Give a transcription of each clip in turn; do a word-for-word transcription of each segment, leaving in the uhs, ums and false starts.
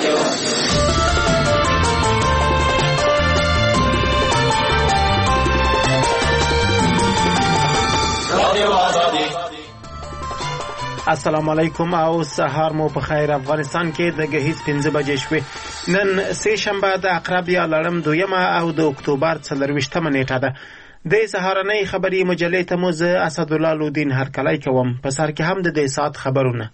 السلام علیکم او سهار مو په خیر. افغانستان کې د ګهیځ پنځه بجې شوې. نن سه شنبه د عقرب یا لړم دویمه او د اکتوبر څلرویشتمه نیټه ده. د سهارنۍ خبري مجلې ته مو زه اسدالله لودین هرکلی کوم. په سر کې هم د دې ساعت خبرونه.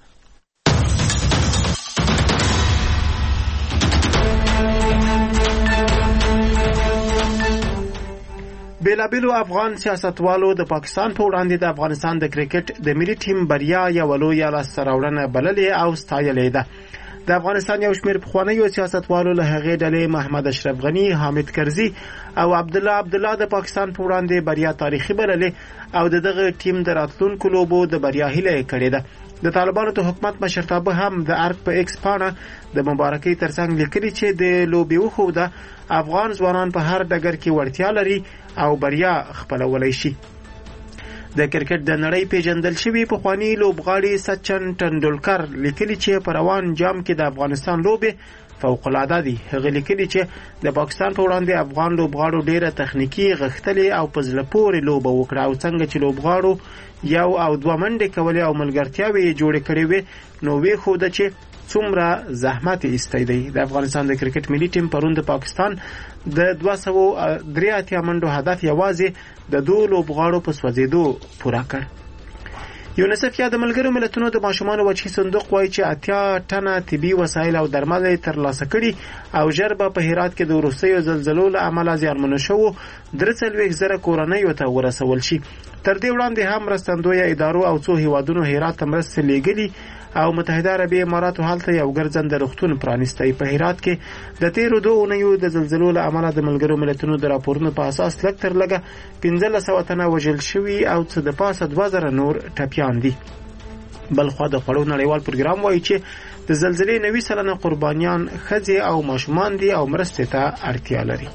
بیلابیلو افغان سیاستوالو د پاکستان په وړاندې د افغانستان د کرکټ د ملي ټیم بریا یوه لویه لاسته راوړنه بللې او ستایلې ده. د افغانستان یو شمېر پخوانیو سیاستوالو له هغې ډلې محمد اشرف غني، حامد کرزي او عبدالله عبدالله د پاکستان په وړاندې بریا تاریخي بللې او د دغه ټیم د راتلونکو لوبو د بریا هیله یې کړې ده. د طالبانو د حکومت مشرتابه هم د ارګ په ایکس پاڼه د مبارکۍ ترڅنګ لیکلي چې د لوبې وښوده افغان ځوانان په هر ډګر کې وړتیا لري او بریا خپلولی شي. د کرکټ د نړۍ پیژندل شوي پخواني لوبغاړي سچن ټنډولکر لیکلي چې په روان جام کې د افغانستان لوبې فوق العاده دي. هغه لیکلي چې د پاکستان په وړاندې افغان لوبغاړو ډیره تخنیکي غښتلې او په زړه پورې لوبه وکړه او څنګه چې لوبغاړو یو او دوه منډې کولې او ملګرتیاوې یې جوړې کړې وې نو وښوده چې څومره زحمت ایستی دی. د افغانستان د کرکټ ملي ټیم پرون د پاکستان د دوه سوه درې اتیا منډو هدف یوازې د دوه لوبغاړو په سوځېدو پوره کړ. یونیسف یا د ملګرو ملتونو د ماشومانو وجهي صندوق وایي چې اتیا ټنه طبي وسایل او درمل یې ترلاسه کړي او ژر به په هرات کې د وروستیو زلزلو له امله زیانمنو شوو درې څلوېښت زره کورنیو ته ورسول شي. تر دې وړاندې هم مرستندویه ادارو او څو هیوادونو هرات ته مرستې لیږلي او متحده عربي اماراتو هلته یو ګرځنده روغتون پرانیستی. په هرات کې د تیرو دوه اونیو د زلزلو له امله د ملګرو ملتونو د راپورونو په اساس لږ تر لږه پنځلس سوه تنه وژل شوي او څه د پاسه دوه زره نور ټپیان دي. بلخوا د خوړو نړیوال پروګرام وایي چې د زلزلې نوي سلنه قربانیان ښځې او ماشومان دي او مرستې ته اړتیا لري.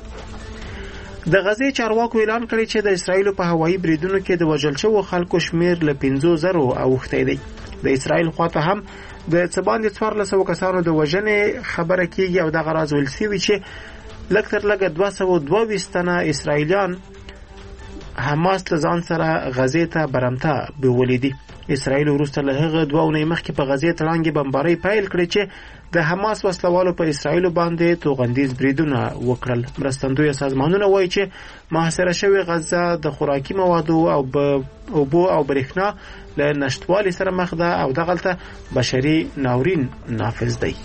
د غزې چارواکو اعلان کړی چې د اسرائیلو په هوایي بریدونو کې د وژل شوو خلکو شمیر له پنځو زرو اوښتی دی. د اسرائیل خواته هم د څه باندې څوارلس سوه کسانو د وژنې خبره کیږي او دغه راز ویل شوي چې لږ تر لږه دوه سوه دوه ویشت تنه اسرائیلیان حماس له ځان سره غزې ته برمته بیولي دي. اسرائیل وروسته له هغه دوه اونۍ مخکې په غزې تړانګې بمبارۍ پیل کړې چې د حماس وسلوالو په اسرائیلو باندې توغندیز بریدونه وکړل. مرستندویه سازمانونه وایي چې محاصره شوې غزه د خوراکي موادو او اوبو او برېښنا له نشتوالي سره مخ ده او دغلته بشري ناورین نافذ دی.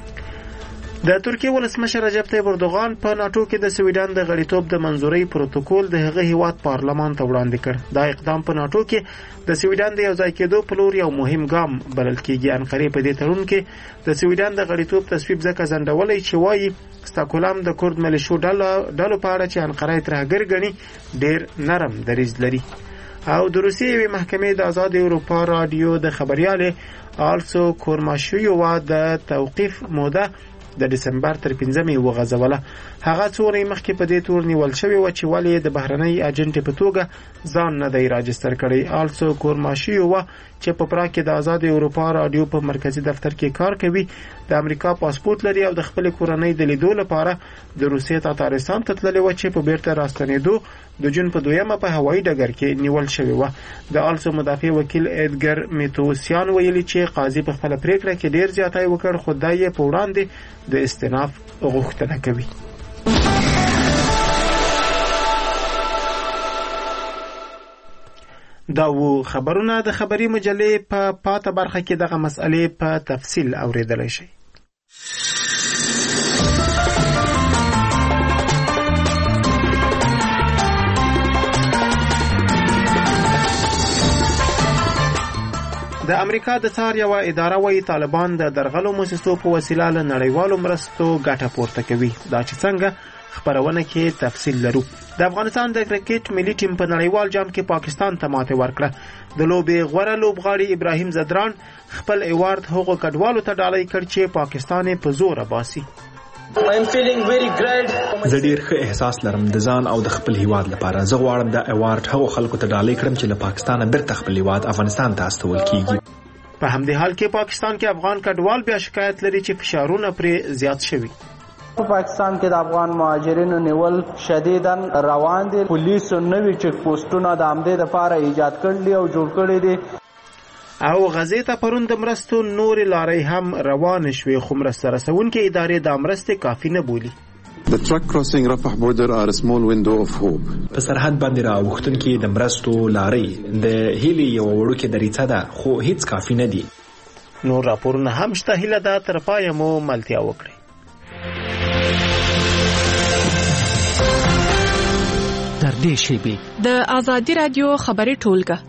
د ترکیه ولسمشر رجب طیب اردوغان په ناټو کې د سویډن د غړیتوب د منظورۍ پروتوکول د هغه هیواد پارلمان ته وړاندې کړ. دا اقدام په ناټو کې د سویډن د یوځای کېدو په لور یو مهم ګام بلل کېږي. انقرې په دې تړون کې د سویډن د غړیتوب تصویب ځکه ځنډولی چې وایي ستاکولم د کورد ملیشو ډلو په اړه چې انقره یې ترهګر ګڼي ډېر نرم دریځ لري. او د روسیې یوې محکمې د آزاد اروپا راډیو د خبریالې آلسو کورماشویووا د توقیف موده د دسمبر تر پنځمې وغځوله. هغه څو ورځې مخکې په دې تور نیول شوې وه چې ولې د بهرنۍ اجنټې په توګه ځان نه دی راجستر کړی. آلسو کورماشویووا چې په پراګ کې د آزاد اروپا راډیو په مرکزي دفتر کې کار کوي د امریکا پاسپورت لري او د خپلې کورنۍ د لیدو لپاره د روسیې تاتارستان ته تللې وه چې په بیرته راستنېدو د جون په دویمه په هوایي ډګر کې نیول شوې وه. د آلسو مدافع وکیل ایدګر میتوسیان ویلي چې قاضي په خپله پریکړه کې ډېر زیاتی وکړ خو دا یې په وړاندې د استئناف غوښتنه کوي. دا و خبرونه د خبري مجلې په پا پاته برخه کې دغه مسئلې په تفصیل اوریدلی شئ. د امریکا د څار یوه اداره وایي طالبان د درغلو موسسو په وسیله له نړیوالو مرستو ګټه پورته کوي. دا چې څنګه خبرونه کې تفصیل لرو. د افغانستان د کرکټ ملي ټیم په نړیوال جام کې پاکستان ته ماتې ورکړه. د لوبې غوره لوبغاړي ابراهیم زدران خپل ایوارد هغو کډوالو ته ډالۍ کړ چې پاکستان په زوره باسي. زه ډیر ښه احساس لرم د ځان او د خپل هیواد لپاره. زه غواړم دا ایوارد هغو خلکو ته ډالۍ کړم چې له پاکستانه بیرته خپل هیواد افغانستان ته استول کیږي. په همدې حال کې پاکستان کې افغان کډوال بیا شکایت لري چې فشارونه پرې زیات شوي. په پاکستان کې د افغان مهاجرینو نیول شدیداً روان دي. پولیسو نوي چک پوسټونه د همدې لپاره ایجاد کړي او جوړ کړي دي. او غزې ته پرون د مرستو نورې لارې هم روانې شوې، خو مرسته رسونکې ادارې دا مرستې کافي نه بولي. The truck crossing Rafah border are a small window of hope. په سرحد باندې راوښتونکې د مرستو لارې د هیلې یوه وړوکې دریڅه ده، خو هیڅ کافي نه دي. نور راپورونه هم شته، هیله ده تر پایه مو ملتیا وکړئ. تر دې شیبې د آزادي رادیو خبري ټولګه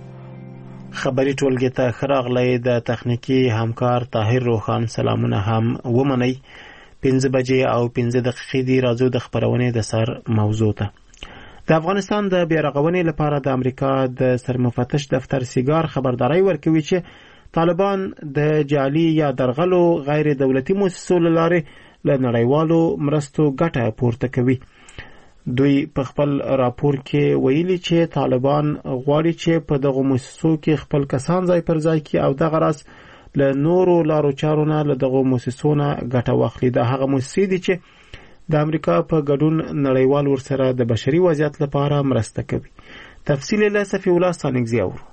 خبري ټولګه ته ښه راغلی. د تخنیکي همکار طاهر روخان سلامونه هم ومنئ. پنځه بجې او پنځه دقیقې دی. راځو د خبرونې د سر موضوع ته. د افغانستان د بیارغونې لپاره د امریکا د سرمفتش دفتر سیګار خبرداري ورکوي چې طالبان د جعلي یا درغلو غیر دولتي مؤسسو له لارې له نړیوالو مرستو ګټه پورته کوي. دوی په خپل راپور کې ویلي چې طالبان غواړي چې په دغه مؤسسو کې خپل کسان ځای پر ځای کړي او دغه راز له نورو لارو چارو نه له دغه مؤسسو نه ګټه واخلي. دا هغه مؤسسې دي چې د امریکا په ګډون نړیوال ورسره د بشري وضعیت لپاره مرسته کوي. تفصیل له صفی الله ستانکزی اورو.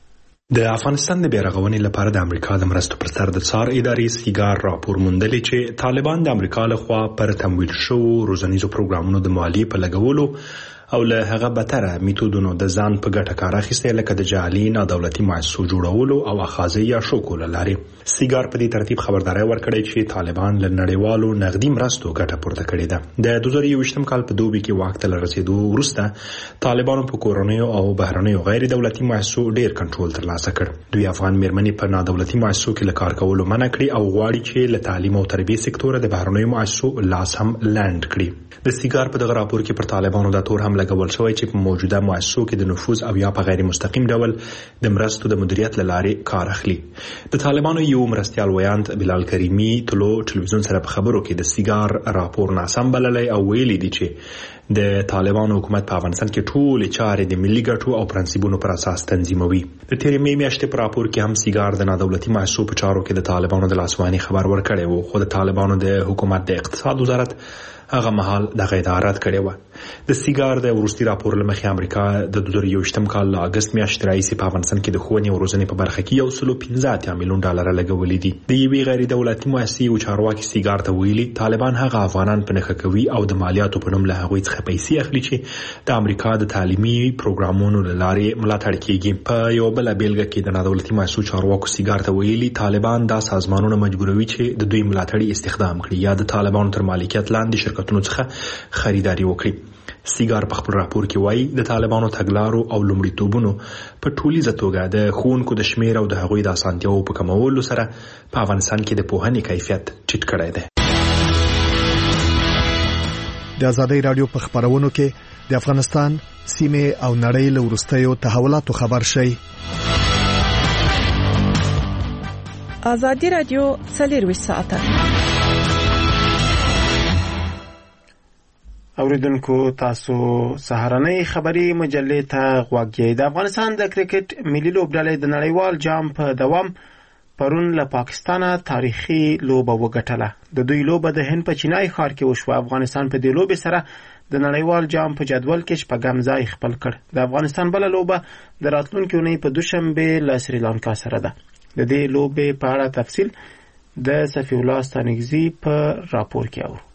د افغانستان د بیارغونې لپاره د امریکا د مرستو پر سر د څار ادارې سیګار راپور موندلی چې طالبان د امریکا لخوا پر تمویل شوو روزنیزو پروګرامونو د مالیې په لګولو او له هغه بتره میتودونو د ځان په ګټه کار اخیستی لکه د جعلي نادولتي مؤسسو جوړولو او اخاذې یا شوکو له لارې. سیګار په دې ترتیب خبرداری ورکړی چې طالبان له نړیوالو نغدي مرستو ګټه پورته کړې ده. د دوه زره یوویشتم کال په دوبي کې واک ته رسیدو وروسته طالبانو په کورنیو او بهرنیو غیر دولتي مؤسسو ډیر کنټرول ترلاسه کړ. دوی افغان میرمنې په نادولتي مؤسسو کې له کار کولو منع کړي او غواړي چې له تعلیم او تربیې سکتور د بهرنیو مؤسسو لاس هم لاند کړي. د سیګار په دغه راپور کې پر طالبانو د تور هم لګول شوی چې په موجوده مؤسسو کې د نفوذ او یا په غیر مستقیم ډول د مرستو د مدیریت لارې کار اخلي. د طالبانو یو مرستیال ویاند بلال کریمی تلو ټلویزیون سره په خبرو کې د سیګار راپور ناسم بللی او ویلي دي چې د طالبانو حکومت په افغانستان کې ټولې چارې د ملي ګټو او پرنسپونو پر اساس تنظیموي. د تیرې مې میاشتې په راپور کې هم سیګار د نادولتي مؤسسو په چارو کې د طالبانو د لاسوهنې خبر ورکړی و، خو د طالبانو د حکومت د اقتصاد وزارت هغه مهال دغه ادارات کړی و. د سیګار د وروستي راپور له مخې امریکا د دوه زره یوویشتم کال له اګست میاشتې راهیسې په افغانستان کې د ښوونې او روزنې په برخه کې یو سل او پنځه اتیا میلیون ډالر لګولي دي. د یوې غیر دولتي مؤسسې او چارواکي سیګار ته ویلي طالبان هغه افغانان په نښه کوي او د مالیاتو په نوم له هغوی څخه پیسې اخلي چې د امریکا د تعلیمي پروګرامونو له لارې ملاتړ کیږي. په یو بل بیلګه کې د نادولتي مؤسسو چارواکو سیګار ته ویلي طالبان دا سازمانونه مجبوروي چې د دوی ملاتړي استخدام کړي یا د طالبانو تر مالکیت لاندې شرکتونو څخه خریداري وکړي. سیګار په خپل راپور کې وایي د طالبانو تګلارو او لومړیتوبونو په ټولیزه توګه د ښوونکو د شمیر او د هغوی د اسانتیاوو په کمولو سره په افغانستان کې د پوهنې کیفیت ټیټ کړی دی. د آزادۍ رادیو په خبرونو کې د افغانستان سیمه او نړۍ له وروستیو تحولاتو خبر شي. آزادي رادیو څلور ساعته. اوریدونکو تاسو سهارنۍ خبری مجلې ته غوږ یې. د افغانستان د کرکټ ملي لوبډلې د نړیوال جام په دوام پرون له پاکستانه تاریخي لوبه وګټله. د دوی لوبه د هند په چینای ښار کې وشوه. افغانستان په دې لوبې سره د نړیوال جام په جدول کې شپږم ځای خپل کړ. د افغانستان بل لوبه د راتلونکي اونۍ په دوشنبه له سریلانکا سره ده. د دې لوبې په اړه تفصیل د صفی الله ستانکزی په راپور کې اورو.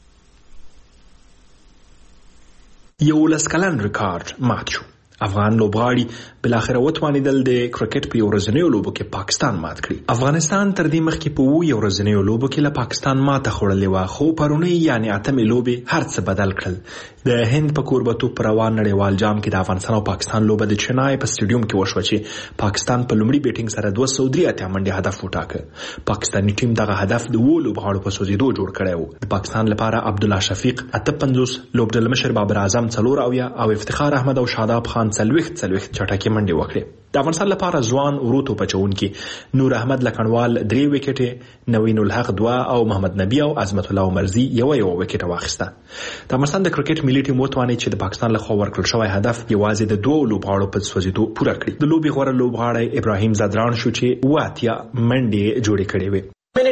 یو لس کلن ریکارډ مات شو. افغان لوبغاړي بلاخره وتوانیدل د کرکټ په ورځنیو لوبو کې پاکستان مات کړي. افغانستان تر دې مخکې په وو ورځنیو لوبو کې له پاکستان ماته خوړلې و، خو پرونی یعنی اتمې لوبې هر څه بدل کړل. د هند په کوربتو پر روان نړیوال جام کې د افغانستان او پاکستان لوبه د چنای په سټیډیوم کې وشوه چې پاکستان په لومړي بیټینګ سره دوه سوه درې اتیا منډې هدف وټاکه. پاکستاني ټیم دغه هدف د وو لوبغاړو په سوزیدو جوړ کړی و. د پاکستان لپاره عبدالله شفیق اته پنځوس، لوبډلمشر بابر اعظم څلور اویا او افتخار احمد او شاداب خان څلوېښت څلوېښت چټکې منډې وکړې. د افغانستان لپاره ځوان وروتو پچونکي نور احمد لکنوال درې وکټې، نوین الحق دوه او محمد نبی او عظمت الله عمرزي یو یو وکټه واخیسته. د افغانستان د کرکټ ملي ټیم وتوانید چې د پاکستان لخوا ورکړل شوی هدف یوازې د دوه لوبغاړو په سوځېدو پوره کړي. د لوبې غوره لوبغاړی ابراهیم زادران شو چې اوه اتیا منډې جوړې کړې وې.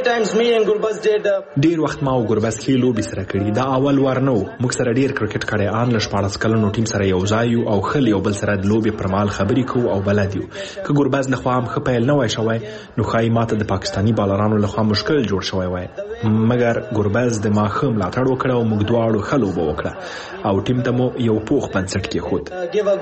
ډیر وخت ما او ګربز کې لوبي سره کړي. دا اول وار نه و. موږ سره ډیر کرکټ کړي ان ل شپاړس کلنو ټیم سره یو ځای او خل یو بل سره د لوبي پر مال خبرې کوو او بلد یو. که ګربز له خوا هم خپل نه وای شوی نو خای ماته د پاکستانی بالرانو له خوا مشکل جوړ شوی وای. مګر ګربز د ماخم ملاتړ وکړ او موږ دواړو خلوبه وکړه او ټیم ته مو یو پوخ بنسټ کې خود.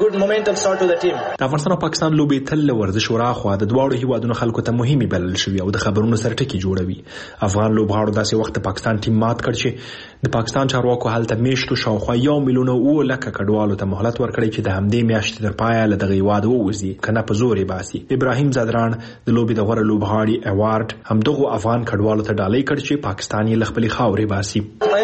د افغانستان او پاکستان لوبي تل ورزش وراخوا د دواړو هیوادونو خلکو ته مهمه بلل شوی او د خبرونو سره ټکی جوړوي. افغان لوبغاړو داسې وخت پاکستان ټیم مات کړ چې د پاکستان چارواکو هلته میشتو شاوخوا یو میلیون او لکه کډوالو ته مهلت ورکړی چې د همدې میاشتې تر پایه له دغه هیواد ووځي کنه په زور یې باسي. ابراهیم زادران د لوبې د غوره لوبغاړي ایوارډ همدغه افغان کډوالو ته ډالۍ کړ چې پاکستان یې له خپلې خاورې باسي.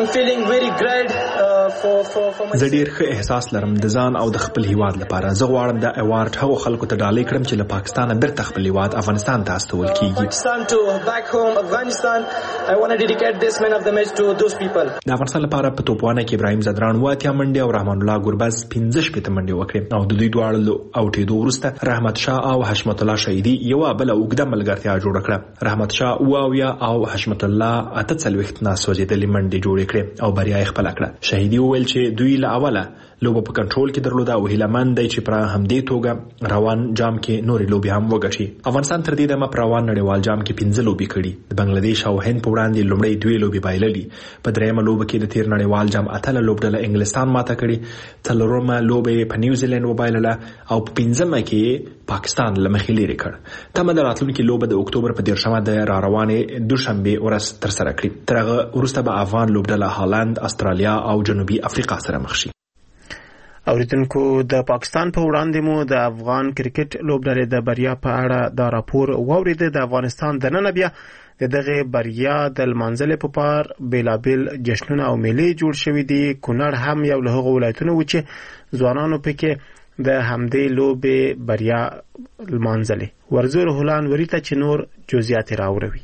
زه ډیر ښه احساس لرم د ځان او د خپل هیواد لپاره. زه غواړم دا ایوارډ هغو خلکو ته ډالۍ کړم چې له پاکستانه بیرته خپل هیواد افغانستان ته استول کیږي. I want to dedicate this man of the match to those people. د افغانستان لپاره په توپوانه کې ابراهیم زادران واتیا منډه او رحمان الله ګربز پنځه شپږ منډه وکړې او د دوی دواړو اوټېدو وروسته رحمت شاه او حشمت الله شهیدی یو بل اوږده ملګرتیا جوړه کړه. رحمت شاه اویا او حشمت الله اته څلوېښت ناسوځېدلې منډه جوړې کړې او بریا یې خپل کړه. شهیدی وویل چې دوی له اوله لوبه په کنټرول کې درلوده او هیلهمند دی چې پر همدې توګه روان جام کې نورې لوبې هم وګټي. افغانستان تر دې دمه پر روان نړیوال جام کې پنځه لوبې کړي. د بنگلاديش او هند په وړاندې لومړی دوی لوبې بایللي. په دریمه لوبه کې د تیر نړیوال جام اتله لوبډله انګلستان ماته کړي. څلورمه لوبه په نیوزیلند وبایلله او په پنځمه کې پاکستان له مخې لري کړ. تمه د راتلونکي لوبه د اکتوبر په دیرشمه د را روانې دوشنبه ورځ تر سره کړي. تر هغه وروسته به افغان لوبډله هالند، استرالیا او جنوبي افریقا سره مخ شي. اوریدونکو د پاکستان په وړاندې مو د افغان کرکټ لوبډلې د بریا په اړه دا راپور واورید. د افغانستان د نن بیا د دغه بریا د لمانځلې په پار بیلابل جشنونه او میلې جوړ شوې دي. کونړ هم یو له هغو ولایتونو و چې ځوانانو پکې د همدې لوبې بریا لمانځلې. ورزور هلان وریته چې نور جزئیات راوړي.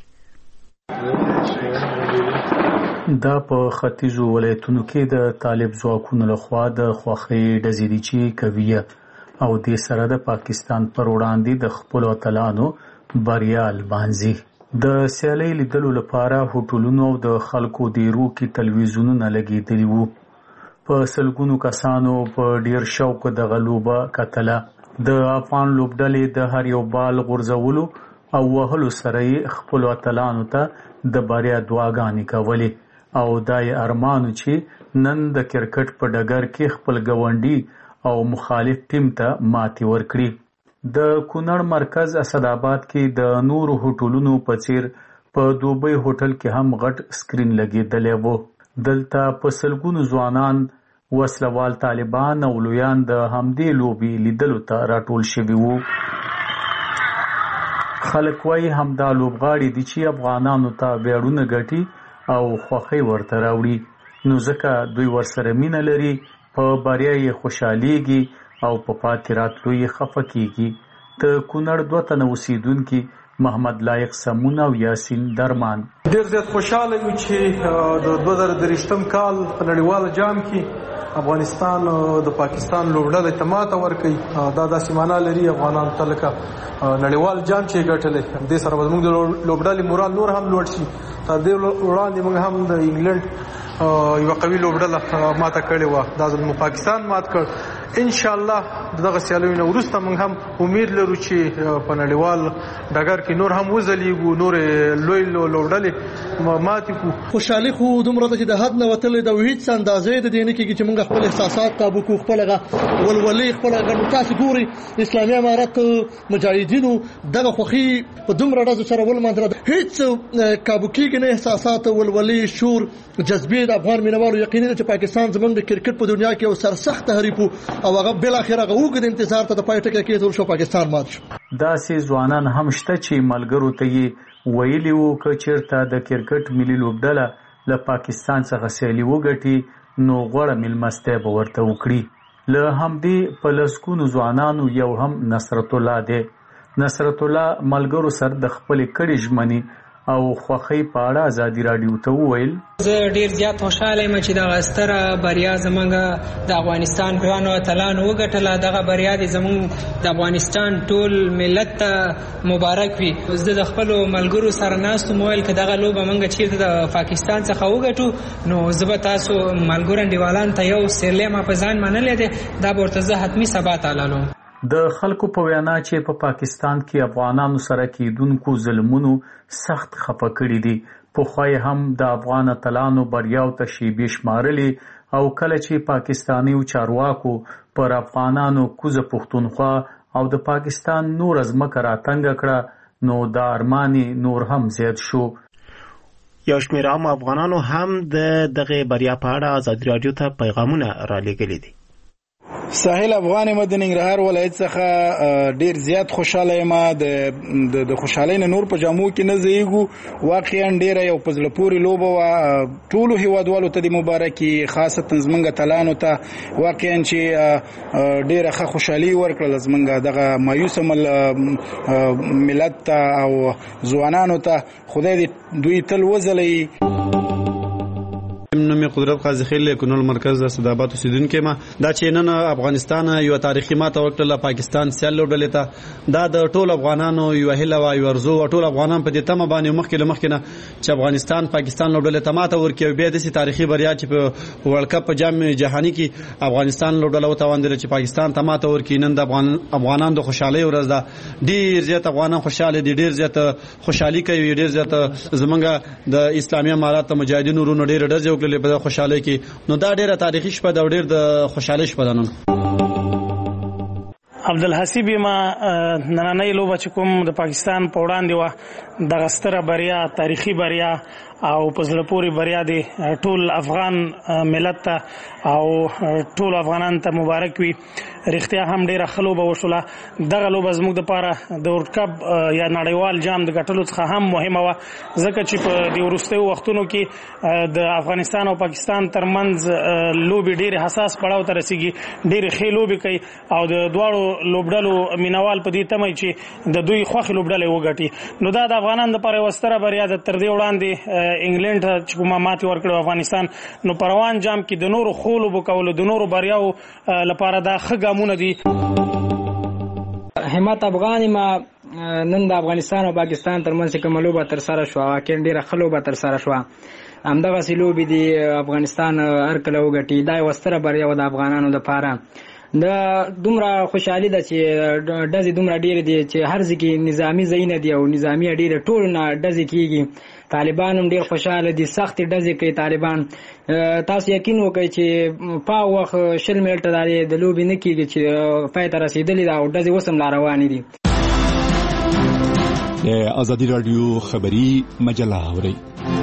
دا په ختیځو ولایتونو کې د طالب ځواکونو لخوا د خوښۍ ډزې دي چې کوي او د سره د پاکستان پر وړاندې د خپل اتلانو بریا لمانځي. د سیالۍ لیدلو لپاره هوټلونو او د خلکو د رو کې تلویزیونونه لګېدلي وو. په سلګونو کسانو په ډیر شوق د غلوبه کتله. د افغان لوبډلې د هر یو بال غورځولو او وهلو سره خپل اتلانو ته د بریا دعاګانې کولې او دای ارمانو چې نن د کرکټ په ډګر کې خپل ګاونډي او مخالف ټیم ته ماتې ورکړي. د کونړ مرکز اسداباد کې د نورو هوټلونو په څیر په دوبۍ هوټل کې هم غټ سکرین لګېدلی و. دلته په سلګونو ځوانان، وسلوال طالبان او لویان د همدې لوبې لیدلو ته راټول شوي وو. خلک وایي همدا لوبغاړي دي چې افغانانو ته ویاړونه ګټي او خوښۍ ورته راوړي، نو ځکه دوی ورسره مینه لري، په بریا یې خوشحالیږي او په پاتې راتلو یې خفه کیږي. د کونړ دوه تنه اوسیدونکي محمد لایق سمون او یاسین درمان ډیر زیات خوشاله یو چې د دوه زره دریشتم کال په نړیوال جام کې افغانستان د پاکستان لوبډلې ته ماته ورکړي. دا داسې معنا لري افغانانو ته لکه نړیوال جام چې ګټلی. دې سره به زموږ د لوبډلې مورال نور هم لوړ شي. تر دې وړاندې موږ هم د انګلند یوه قوي لوبډله ماته کړې وه، دا ځل مو پاکستان مات کړ. انشاءالله دغه سیالیو نه وروسته موږ هم امید لرو چې په نړیوال ډګر کې نور هم وځلیږو، نورې لوی لوبډلې ماتې کړو. خوشحالي خو دومره ده چې د حد نه وتلې ده، هېڅ اندازې د دې نه کېږي چې موږ خپل احساسات قابو کړو، خپل هغه ولولې خپل هغه. تاسو ګورئ اسلامي امارت مجاهدینو دغه خوښي په دومره ډزو سره ولمانځله، هېڅ قابو کېږي نه احساسات، ولولې، شور، جذبې د افغان مینوالو. یقیني ده چې پاکستان زموږ د کرکټ په دنیا کې یو سرسخت حریف او هغه بل اخر هغه وګد انتظار ته د پای ټکی کېدل شو پاکستان مات شو. داسې ځوانان هم شته چې ملګرو ته یې ویلي وو که چېرته د کرکټ ملي لوبډله له پاکستان څخه سیالي وګټي نو غوړه میلمستیا به ورته وکړي. له همدې په لسګونو ځوانانو یو هم نصرت الله دی. نصرت الله ملګرو سره د خپل کړي ژمنې او خوښۍ په اړه ازادي راډیو ته وویل: زه ډیر زیات خوشاله یم چې د ستره بریا زمونږ د افغانستان ګرانو اتلانو وګټله. دغه بریا د زمونږ د افغانستان ټول ملت ته مبارک وي. زه د خپلو ملګرو سره ناست وم ویل که دغه لوبه موږ چیرته د پاکستان څخه وګټو نو زه به تاسو ملګرو انډیوالانو ته یو سیرلی ما په ځان منلی دی، دا به ورته زه حتمي سبا تعالی. د خلکو په وینا چې په پا پاکستان کې افغانانو سره کېدونکو ظلمونو سخت خفه کړي دي. پخوا یې هم د افغان اتلانو بریاو ته شیبې شمارلې او کله چې پاکستاني چارواکو پر افغانانو کوزه پښتونخوا او د پاکستان نور ځمکه راتنګه کړه نو د ارمانې نور هم زیات شو. یو شمېر عام افغانانو هم د دغه بریا په اړه ازادي راډیو ته پیغامونه رالېږلي دي. ساحل افغان مد ننګرهار ولایت څخه ډیر زیات خوشاله یم. د د خوشالۍ نه نور په جامو کې نه زیږو. واقعا ډیره یو په زړه پورې لوبه وه. ټولو هیوادوالو ته د مبارکي، خاصتا زمونږ اتلانو ته واقعا چې ډیره ښه خوشحالي ورکړله زمونږ دغه مایوسه ملت ته او ځوانانو ته. خدای دې دوی تل وځلوي. نومي قدرت قاضي خیل کونول مرکز د صدابات اوسیدونکو ما دا چې نن افغانستان یو تاریخي ماته ورکړله پاکستان سیال لوبډلې ته. دا د ټول افغانانو یو هیله وا یو ارزو او ټول افغانان په دې تمه باندې مخکې له مخکې نه چې افغانستان پاکستان لوبډلې ته ماته ورکړي او بیا د تاریخي بریا چې په ورلد کپ په جام جهاني کې افغانستان لوبډله وتاوندل چې پاکستان ته ماته ورکړي. نن د افغان افغانانو د خوشحالۍ ورځ ده. ډیر زیات افغانان خوشاله دي، ډیر زیات خوشحالي کوي، ډیر زیات زمونږ د اسلامي امارات مجاهدینو ورونو ډیر ډزې وکړلې په خوشحالۍ کې. نو دا ډیره تاریخي شپه ده او ډیر د خوشحالۍ شپه ده. نن عبدالحسیب ما نننۍ لوبه چې کوم د پاکستان په وړاندې وه دغه ستره بریا، تاریخي بریا او په زړه پورې بریا دی ټول افغان ملت ته او ټول افغانان ته مبارک وي. رښتیا هم ډیره ښه لوبه وشوله. دغه لوبه زموږ دپاره د ورلډ کپ یا نړیوال جام د ګټلو څخه هم مهمه وه، ځکه چې په دې وروستیو وختونو کې د افغانستان او پاکستان ترمنځ لوبې ډیرې حساس پړاو ته رسیږي. ډیرې ښې لوبې کوي او د دواړو لوبډلو مینوال په دې تمه چې د دوی خوښې لوبډلې وګټي. نو دا د افغانانو دپاره یوه ستره بریا ده. تر دې وړاندې انګلینډ ته چې کومه ماتې ورکړې افغانستان، نو په روان جام کې د نورو ښو لوبو کولو، د نورو بریاو لپاره دا ښه ګامونه دي. همت افغان ما نن د افغانستان او پاکستان ترمنځ کومه لوبه ترسره شوه، واقعا ډیره ښه لوبه ترسره شوه. همدغسې لوبې دي افغانستان هر کله وګټي. دا یوه ستره بریا وه د افغانانو دپاره. د دومره خوشحالي ده چې ډزې دومره ډېرې دي چې هر ځای کې نظامي ځایونه دي او نظامي ډېرې ټولو نه ډزې کېږي. طالبان هم ډېر خوشحاله دي، سختې ډزې کوي طالبان. تاسو یقین وکړئ چې په وخت شل منټه د لوبې نه کېږي چې پای ته رسېدلې ده او ډزې اوس هم لا روانې دي. د ازادي راډیو خبري مجله اورئ.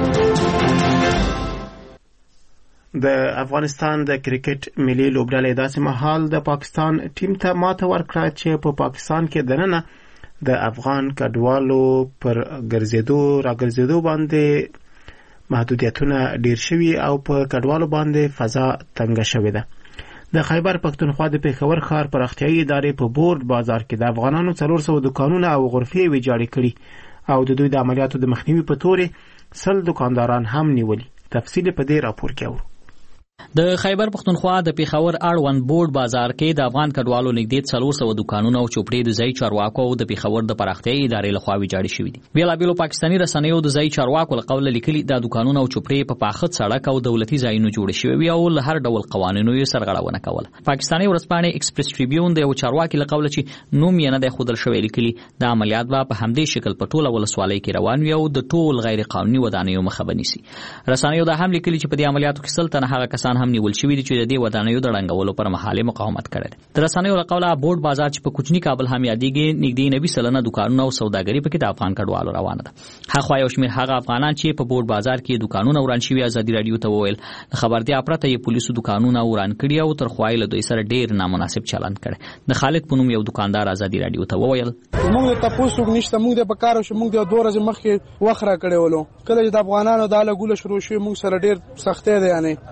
د افغانستان د کرکټ ملي لوبډلې داسې مهال د پاکستان ټیم ته ماته ورکړه چې په پاکستان کې دننه د افغان کډوالو پر ګرځېدو راګرځېدو باندې محدودیتونه ډیر شوي او په کډوالو باندې فضا تنګه شوې ده. د خیبر پښتونخوا د پېښور ښار پراختیایي ادارې په بورډ بازار کې د افغانانو څلور سوه دکانونه او غرفې ویجاړې کړي او د دوی د عملیاتو د مخنیوي په تورې سل دکانداران هم نیولي. تفصیل په دې راپور کې اورو. د خیبر پښتونخوا د پېښور اړوند بورډ بازار کې د افغان کډوالو نږدې څلور سوه دکانونه او چوپړې د ځایي چارواکو او د پېښور د پراختیایي ادارې لخوا ویجاړې شوي دي. بېلابېلو پاکستاني رسنیو د ځایي چارواکو له قوله لیکلي دا دکانونه او چوپړې په پاخه سړک او دولتي ځایونو جوړې شوې وي او له هر ډول قوانینو یې سرغړونه کوله. پاکستاني ورځپاڼې ایکسپریس ټریبیون د یو چارواکي له قوله چې نوم یې نه دی ښودل شوی لیکلي دا عملیات به په همدې شکل په ټوله ولسوالۍ کې روان وي او د ټول غیر قانوني ودانیو مخه به نیسي. رسنیو دا هم لیکلي چې په دې عملیاتو کې سل تنه هغه کسان هم نیول شوي دي چې د دې ودانیو د ړنګولو پر مهال مقاومت کړی دی. د رسنیو له قوله بورډ بازار چې په کوچني کابل هم یادېږي نږدې نوي سلنه دکانونه او سوداګري پکې د افغان کډوالو روانه ده. هاخوا یو شمېر هغه افغانان چې په بورډ بازار کې دکانونه وران شوي ازادي راډیو ته وویل د خبرتیا پرته یې پولیسو دکانونه وران کړي او تر خوا یې له دوی سره ډېر نامناسب چلند کړی. د خالد په نوم یو دکاندار ازادي راډیو ته وویل موږ ته تاسو نشته، موږ د بکارو شو، موږ د دوه ورځې مخکې وخره کړې ولو کله چې د افغانانو د اله ګوله شروع شوې موږ سره ډېر سختۍ ده. یعنی خو هغه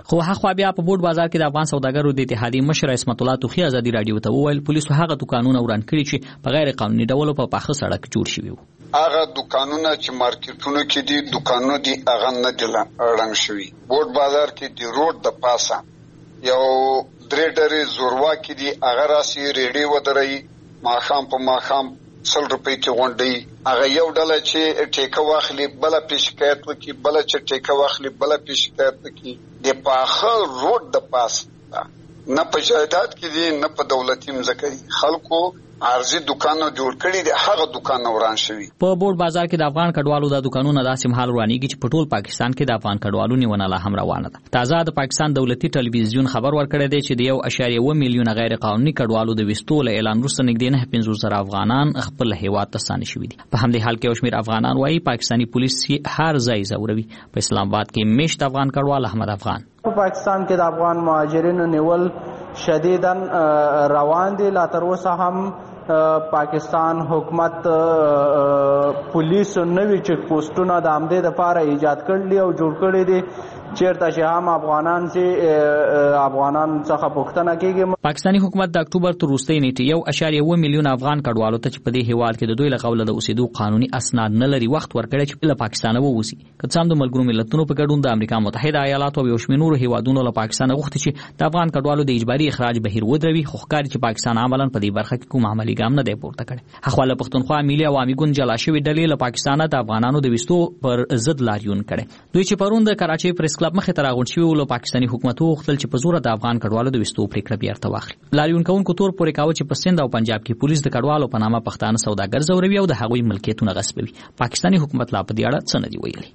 خوا بیا په بورډ بازار کې د افغان سوداګرو د اتحادیې مشر عصمت الله توخی ازادي رادیو ته وویل پولیسو هغه دکانونه وران کړي چې په غیر قانوني ډول په پاخه سړک جوړ شوي وو. هغه دکانونه چې مارکیټونو کې دي دکانونه دي هغه نه دي رنګ شوي. بورډ بازار کې دی روډ د پاسه یو درې ډېرې زوروا کې دي هغه راسي ریډي ودري ماخام په ماخام سل روپۍ ته غونډي هغه یو ډله چې ټیکه واخلي بل په شکایت وکي بل چې ټیکه واخلي بل په شکایت وکي د پاخه روډ د پاس نه په جایداد کې دي نه په دولتي مځکه خلکو ارزي دکانونه جوړ کړي دي هغه دکان وران شوی. په بورډ بازار کې د افغان کډوالو د دکانونو داسې مهال روانيږي چې په ټول پاکستان کې د افغان کډوالو نیونه لا هم روانه ده. تازه د پاکستان دولتي ټلویزیون خبر ورکړی دی چې د یو اشاریه اووه میلیونه غیر قانوني کډوالو د وستو له اعلان وروسته نږدې نه پنځوس زره افغانان خپل هیواد ته ستانه شوي دي. په همدې حال کې یو شمېر افغانان وایي پاکستاني پولیس هر ځای ځوروي. په اسلام آباد کې میشت افغان کډوال احمد افغان په پاکستان کې د افغان مهاجرینو نیول شدیداً روان دي. لا تر اوسه هم پاکستان حکومت پولیس نوی چک پوسټونه د امدې لپاره ایجاد کړل او جوړ کړی دي چیرته چې هم افغانان چې افغانان څخه پوښتنه کیږي. پاکستاني حکومت د اکتوبر تر وروستۍ نیټې یو اشاریه اووه میلیون افغان کډوالو ته چې په دې هیواد کې د دوی له قوله د اوسېدو قانوني اسناد نه لري وخت ورکړی چې له پاکستانه ووځي. که څه هم د ملګرو ملتونو په ګډون د امریکا متحده ایالاتو او یو شمېر نورو هیوادونو له پاکستانه غوښتي چې د افغان کډوالو د اجباري اخراج بهیر ودروي خو ښکاري چې پاکستان عملاً په دې برخه کې کوم عملي ګام نه دی پورته کړی. اخواله پښتونخوا ملي عوامي ګوند جلا شوی ډلې له پاکستانه د افغانانو د وستو پر ضد لاریون کړي. دوی چې پرون د کراچۍ پریس کلب مخې ته راغونډ شوي ول پاکستاني حکومت وغوښتل چې په زور د افغان کډوالو د وستو پریکړه بیرته واخلي. لاریون کوونکو تور پورې کاوه چې په سند او پنجاب کې پولیس د کډوالو په نامه پښتانه سوداګر زوروي او د هغوی ملکیتونه غصبوي. پاکستاني حکومت لا په دې اړه څه نه دی ویلي.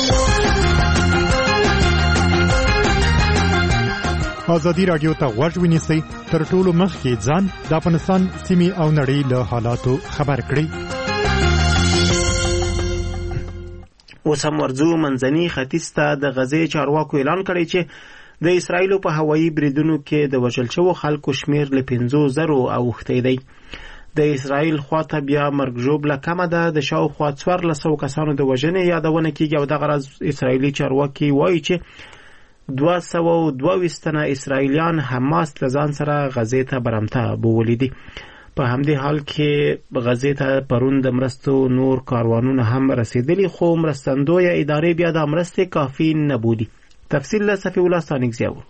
ازادي رادیو ته غوږ ونیسئ تر ټولو مخکې ځان د افغانستان سیمې او نړۍ له حالاتو خبر کړئ. اوس هم ورځو منځني ختیځ ته د غزې چارواکو اعلان کړی چې د اسرائیلو په هوایي بریدونو کې د وژل شوو خلکو شمیر له پنځو زرو اوښتی دی. د اسرائیل خواته بیا مرګ ژوبله کمه ده. د شاوخوا څوارلس سوه کسانو د وژنې یادونه کیږي او دغه راز اسرائیلي چارواکي وایي چې دوه سوه او دوه ویشت تنه اسرائیلیان حماس له ځان سره غزې ته برمته بوولي دي. په همدې حال کې غزې ته پرون د مرستو نور کاروانونه هم رسیدلي خو مرستندویه ادارې بیا د مرستې کافي نه بولي. تفصیل له صفی الله ستانکزی و.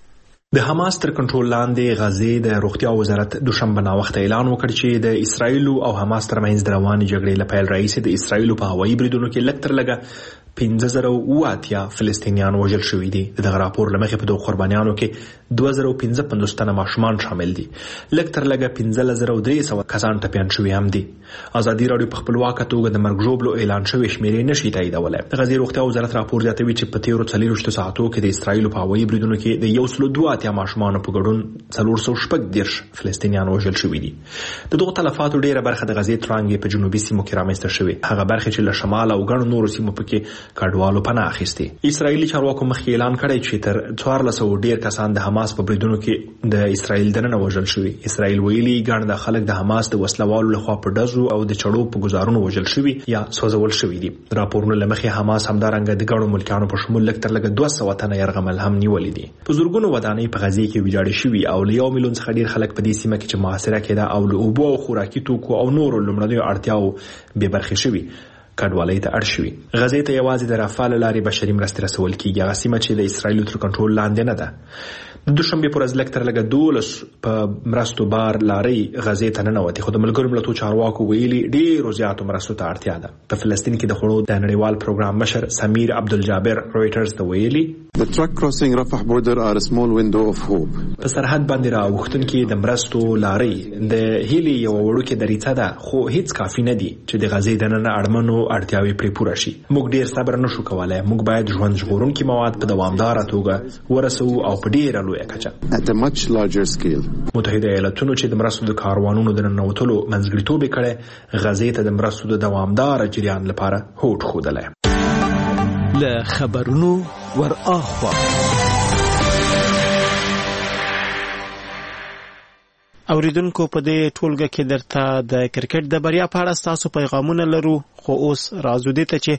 د حماس تر کنټرول لاندې غزې د روغتیا وزارت دوشنبه ناوخته اعلان وکړ چې د اسرائیل او حماس ترمنځ د روانې جګړې له پیل راهیسې د اسرائیل په هوایي بریدونو کې لږ تر لږه پنځه زره اووه اتیا فلسطینیان وژل شوي دي. دغه راپور له مخې په دغو قربانیانو کې دوه زره پنځه پنځوس تنه ماشومان شامل دي. لږ تر لږه پنځلس زره درې سوه کسان ټپیان شوي هم دي. ازادي راډیو په خپلواکه توګه د مرګ ژوبلو اعلان شوې شمېرې نشي تاییدولی. د غزې روغتیا وزارت راپور زیاتوي چې په تېرو څلېرویشتو ساعتو کې د اسرائیل په هوایي بریدونو کې د یو سلو دوه اتیا ماشومانو په ګډون څلور سوه شپږ دېرش فلسطینیان وژل شوي دي. د دغو تلفاتو ډېره برخه د غزې ترانګې په جنوبي سیمو کې رامنځته شوې. هغه برخې چې له شمال او ګڼو نورو سیمو پکې کډوالو پناه اخیستي. اسرائیلي چارواکو مخکې اعلان کړی چې تر څوارلس سوه ډېر کسان د حماس په بریدونو کې د اسرائیل دننه وژل شوي. اسرائیل ویلي ګڼ د خلک د حماس د وسلوالو لخوا په ډزو او د چړو په ګزارونو وژل شوي یا سوځول شوي دي. راپورونه له مخې حماس همدارنګه د ګڼو ملکیانو په شمول لږ تر لږه دوه سوه تنه یرغمل هم نیولي دي. په زرګونو ودانۍ په غزې کې ویجاړې شوي او له یو میلیون څخه ډېر خلک په دې سیمه کې چې محاصره کېده او له اوبو او خوراکي توکو او نورو لومړنیو اړتیاو بې برخې شوي کډوالۍ ته اړ شوي. غزې ته یوازې د رافال له لارې بشري مرستې رسول کیږي. هغه سیمه چې د اسرائیلو تر کنټرول لاندې نه ده. د دوشنبې پر ورځ لږ تر لږه دولس په مرستو بار لارۍ غزې ته ننوتې خو د ملګرو ملتونو چارواکو ویلي ډېرو زیاتو مرستو ته اړتیا ده. په فلسطین کې د خوړو د نړیوال پروګرام مشر سمیر عبدالجابر رویټرز ته ویلي The truck crossing Rafah border are a small window of hope. په سرحد باندې راوښتونکي د مرستو لارۍ د هیلې یو وړوکې دریڅه ده خو هیڅ کافي نه دي چې د غزې دننه اړمنو اړتیاوې پرې پوره شي. موږ ډېر صبر نشو کولی. موږ باید ژوند ژغورونکي مواد په دوامداره توګه ورسوو او په ډېره لویه کچه At a much larger scale. متحده ایالاتونو چې د مرستو د کاروانونو د ننوتلو منځګړیتوب یې کړی غزې ته د مرستو د دوامداره جریان لپاره هوډ ښودلی. له خبرونو ور اخوا اوریدونکو په دې ټولګه کې درته د کرکټ د بریا په اړه تاسو پیغامونه لرو خو اوس راځو دې ته چې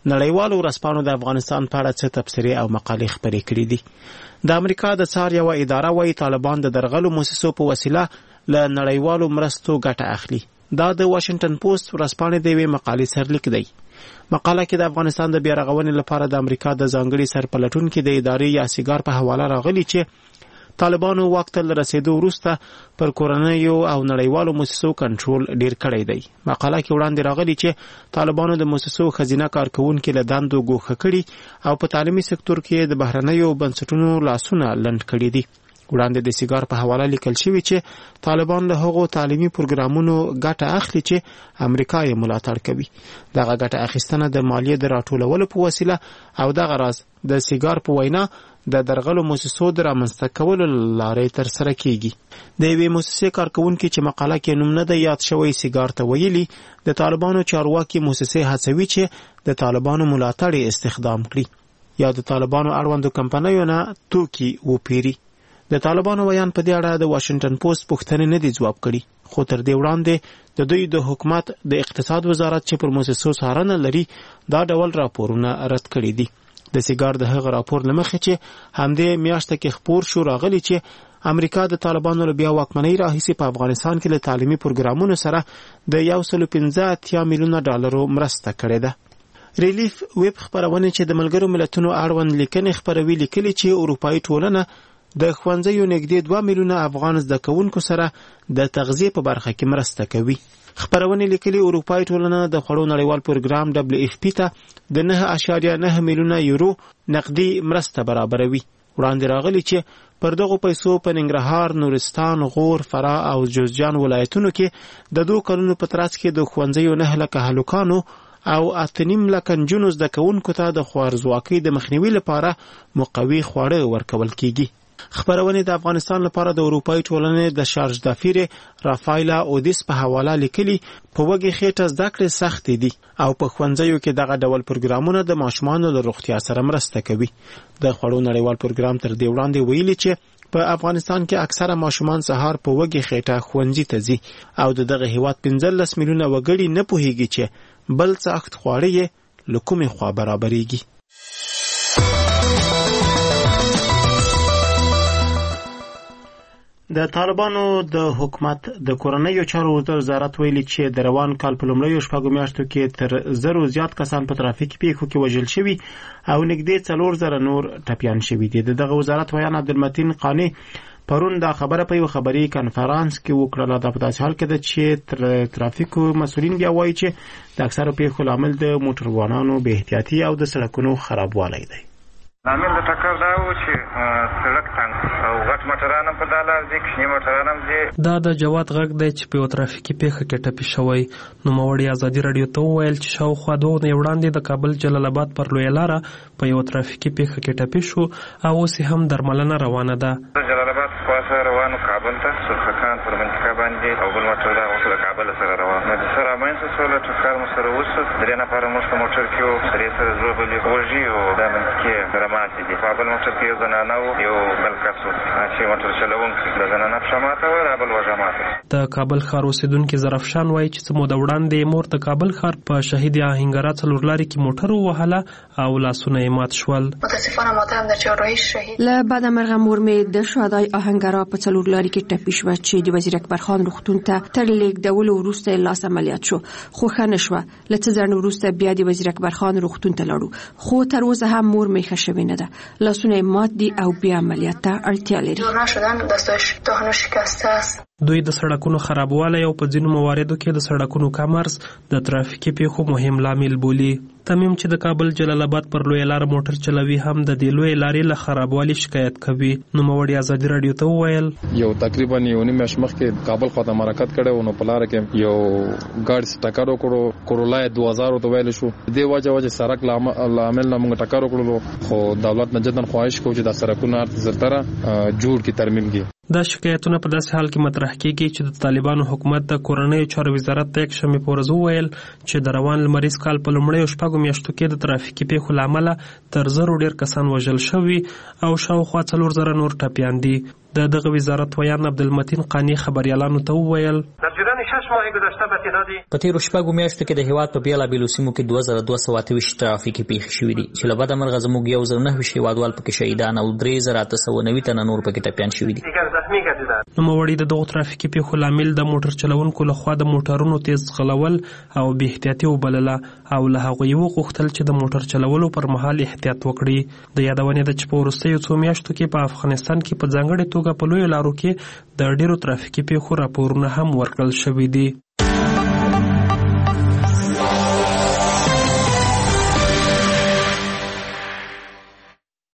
نړیوالو ورځپاڼو د افغانستان په اړه څه تبصرې او مقالې خپرې کړې دي. د امریکا د څار یوه اداره وايي طالبان د درغلو موسسو په وسیله له نړیوالو مرستو ګټه اخلي. دا د واشنگټن پوسټ ورځپاڼې د یوې مقالې سرلیک دی. مقاله کې د افغانستان د بیا رغونې لپاره د امریکا د ځانګړي سرپلټونکي د ادارې یا سیګار په حواله راغلي چې طالبانو واک ته رسیدو وروسته پر کورنیو او نړیوالو موسسو کنټرول ډیر کړی دی. مقاله کې وړاندې راغلي چې طالبانو د موسسو خزینه کارکونکو له دندو ګوښه کړي او په تعلیمي سکتور کې د بهرنیو بنسټونو لاسونه لنډ کړي دي. وړاندې د سیګار په حواله لیکل شوی چې طالبان له هغو تعلیمي پروګرامونو ګټه اخلي چې امریکا یې ملاتړ کوي. دغه ګټه اخیستنه د مالیې د راټولولو په وسیله او دغه راز د سیګار په وینا د درغلو موسسو د رامنځته کولو لارې ترسره کیږي. د یوې موسسې کارکونکي چې مقاله کې نوم نه دی یاد شوی سیګار ته ویلي د طالبانو چارواکي موسسې هڅوي چې د طالبانو ملاتړ استخدام کړي یا د طالبانو اړوندو کمپنیو نه توکي وپیري. د طالبانو بیان په دې اړه د واشنگټن پوسټ پوښتنې نه دی ځواب کړي، خو تر دې وړاندې د دوی د حکومت د اقتصاد وزارت چې پر موسسو څارنه لري دا ډول راپورونه رد کړي دي. د سیګار د هغه راپور لمخې چې همدې میاشته کې خپور شو راغلی چې امریکا د طالبانو له بیا واکمنۍ راهیسې په افغانستان کې له تعلیمي پروګرامونو سره د یو سل پنځه اتیا میلیونه ډالرو مرسته کړې ده. ریلیف ویب خپرونه چې د ملګرو ملتونو اړوند لیکنې خپروي لیکلي چې اروپایي ټولنه د ښوونځیو نږدې دوه میلیونه افغان زده کوونکو سره د تغذیې په برخه کې مرسته کوي. خپرونې لیکلي اروپایي ټولنه د خوړو نړیوال پروګرام دبلیو اف پی ته د نه اعشاریه نه میلیونه یورو نقدي مرسته برابروي. وړاندې راغلي چې پر دغو پیسو په ننګرهار، نورستان، غور، فراه او جوزجان ولایتونو کې د دوه کلونو په ترڅ کې د ښوونځیو نه لکه هلکانو او اته نیم لکه نجونو زده کوونکو ته د خوارځواکۍ د مخنیوي لپاره مقوي خواړه ورکول کیږي. خبرونه د افغانستان لپاره د اروپایي ټولنې د شارج دافیر رافایلا اودیس په حواله لیکلي په وګي خېټه زده کړې سخت دي او په ښوونځیو کې دغه ډول پروګرامونه د ماشومانو د روغتیا سره مرسته کوي. د خوړو نړیوال پروګرام تر دې وړاندې ویلي چې په افغانستان کې اکثره ماشومان سهار په وګي خېټه ښوونځي ته ځي او دغه هیواد پنځلس میلیونه وګړي نه پوهیږي چې بل څه اخت خواړه یې له کومې خوا برابرېږي. د طالبانو د حکومت د کورنیو چارو وزارت ویلي چې د روان کال په لومړیو شپږو میاشتو کې تر زرو زیات کسان په ترافیکي پیښو کې وژل شوي او نږدې څلور زره نور ټپیان شوي دي. دغه وزارت ویان عبدالمتین قانی پرون دا خبره په یو خبري کانفرنس کې وکړه. دا په داسې حال کې ده چې تر ترافیکو مسؤلین بیا وایي چې د اکثرو پیښو لامل د موټروانانو بې احتیاطي او د سړکونو خرابوالی دی. لامل د ټکر دا و چې سړک تنګ او غټ موټران په داله ځي، کوچني موټران هم ځي. دا د جواد غږ دی چې په یو ترافیکي پیښه کې ټپي شوی. نوموړي ازادي راډیو ته وویل چې شاوخوا دوه اونۍ وړاندې د کابل جلال آباد پر لویه لاره په یو ترافیکي پیښه کې ټپي شو او اوس هم درملنه روانه ده. د جلال آباد خواته روانو کابل ته سرخکان پر منطقه باندې او بل موټر دا اوس له کابل سره روان نو د سره رامنځته شول. ټکر مو سره وشو، درې نفره موږ په موټر کې وو، سرې سره ژوبلې وږي او دا منطقې راماتې دي. په بل موټر کې یو زنانه وو، یو بل کس وو چې موټر چلوونکی د زنانه پښه ماته وه، دا بل وږه ماته. د کابل ښار اوسېدونکي ظرفشان وایي چې څه موده وړاندې مور د کابل ښار په شهید آهنګرا څلورلارې کې موټر ووهله او لاسونه یې مات شول. متاسفانه مادرم در جراحی شهید. له بعد مرغ مور مې د شهدای آهنګرا په څلورلارې کې ټپي شوه چې د وزیر اکبرخان روغتون ته تر لیږدولو وروسته لاس عملیات شو، خو ښه نه شوه. له څه ځنډ وروسته بیا د وزیر اکبرخان روغتون ته لاړو، خو تر اوسه هم مور مې ښه شوې نه ده. لاسونه مات دي او بیا عملیات ته اړتیا لري. جوړ شدن دستش دهنو شکسته است. دوی د سړکونو خرابوالی او په ځینو مواردو کې د سړکونو کمرز د ترافیکي پیښو مهم لامل بولي. تمیم چې د کابل جلال آباد پر لویه لار موټر چلوي هم د دې لویې لارې له خرابوالي شکایت کوي. نوموړي ازادي راډیو ته وویل یو تقریبا یو نیم میاشت مخکې کابل خواته حرکت کړی نو په لاره کې یو ګاډي سره ټکر وکړو، کورولا دوه هزار ته ویل شو. دې وجه وجه سړک لامل نه موږ ټکر وکړو، خو دولت نه جدن خواهش کوي چې د سړکونو زرتره جوړ کی ترمیم کی. دا شکایتونه په داسې حال کې مطرح کیږي چې د طالبانو حکومت د کورنیو چارو وزارت ته یک شنبه په ورځ وویل چې د روان لمریز کال په لومړیو شپږو میاشتو کې د ترافیکي پیښو له امله تر زرو ډیر کسان وژل شوي او شاوخوا څلور زره نور ټپیان دي. د دغه وزارت ویان عبدالمتین قانی خبريالانو ته وویل در جریان شش په تیرو شپږو میاشتو کې د هیواد په بیلابیلو سیمو کې دوه زره دوه سوه اته ویشت ترافیکي پیښې شوې دي چې له بده مرغه زموږ یو زر نهه ویشت هیوادوال پکې شهیدان او درې زره اته سوه نوي تنه نور پکې ټپیان شوي دي. نوموړي د دغو ترافیکي پیښو لامل د موټر چلونکو لخوا د موټرونو تیز ځغلول او بې احتیاطي وبلله او له هغوی وغوښتل چې د موټر چلولو پر مهال احتیاط وکړي. د یادونې ده چې په وروستیو څو میاشتو کې په افغانستان کې په ځانګړې توګه په لویو لارو کې د ډیرو ترافیکي پیښو راپورونه هم ورکړل شوي دي.